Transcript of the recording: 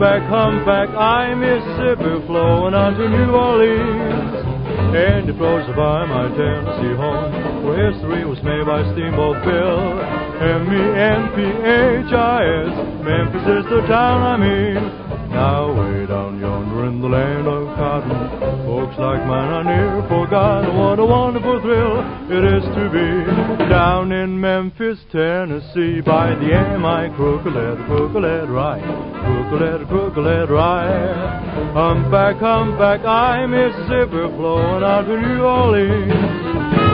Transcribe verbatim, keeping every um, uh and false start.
Humpback, humpback, I Mississippi, flowing on to New Orleans. And it flows by my Tennessee home, where history was made by Steamboat Bill. M E N P H I S, Memphis is the town I mean. Now way down yonder in the land of cotton, folks like mine are near forgotten. What a wonderful thrill it is to be down in Memphis, Tennessee, by the M I Crooked, Crooked Rye, Crooked, Crooked Rye. Humpback, humpback, I Mississippi, flowing out to New Orleans.